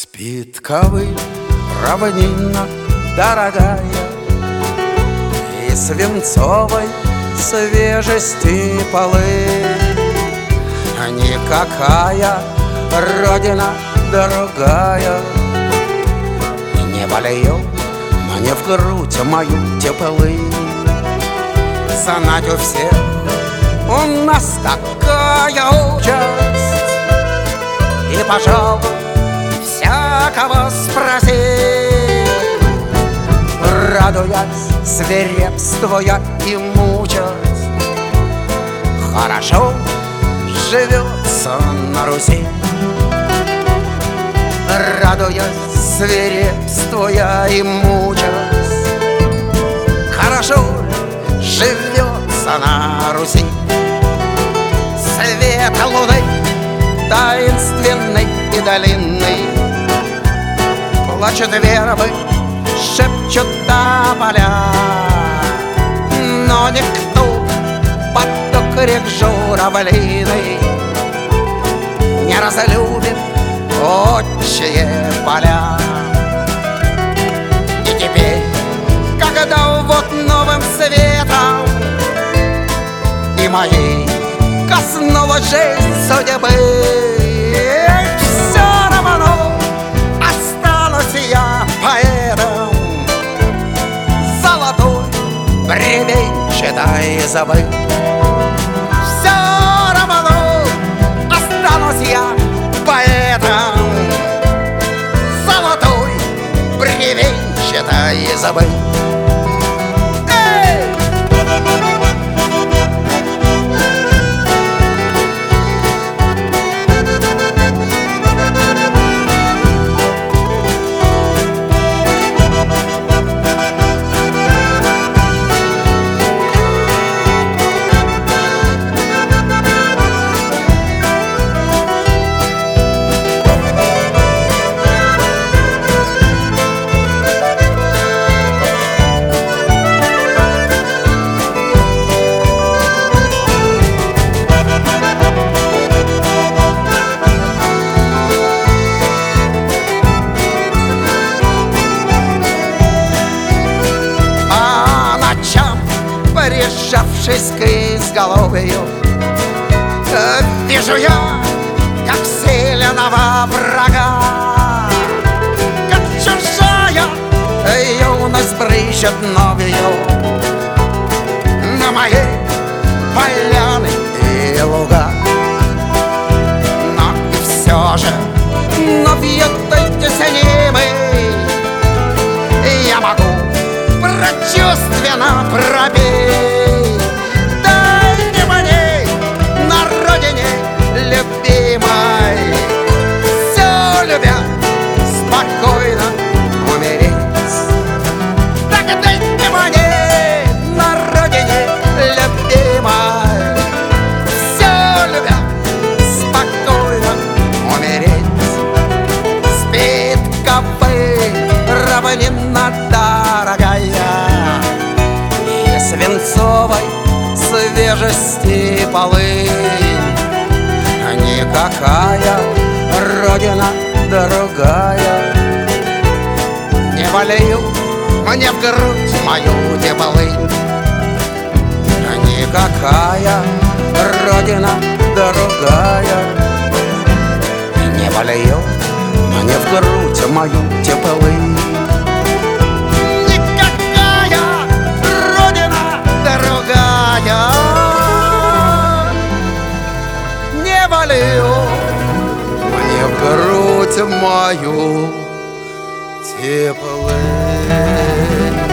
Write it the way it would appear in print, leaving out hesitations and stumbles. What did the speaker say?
Спит ковыль, равнина дорогая, и свинцовой свежести полы. Никакая родина другая не вольет мне в грудь мою теплы. Знать у всех у нас такая участь, и, пожалуй, всякого спроси, радуясь, свирепствуя и мучаясь, хорошо живется на Руси. Радуясь, свирепствуя и мучаясь, хорошо живется на Руси. Свет луны таинственный и длинный, плачут вербы, шепчут тополя, но никто под окрик журавлиный не разлюбит отчие поля. И теперь, когда вот новым светом и моей коснулась жизнь судьбы, все равно останусь я поэтом золотой бревенчатой избы. Все равно останусь я поэтом золотой бревенчатой избы. Прижавшись к изголовью, вижу я, как сильного врага, как чужая юность брызжет новью на моей поляны и луга. Но и все же, но в этой теснимой я могу прочувственно пробить. Дайте мне на родине любимой, все любя, спокойно умереть. Так дайте мне на родине любимой, все любя, спокойно умереть. Спит ковыль, равнина дорогая, и свинцовой свежести полы. Никакая родина другая не вольет мне в грудь мою теплы. Никакая родина другая не вольет мне в грудь мою теплы. Мне в грудь мою теплы.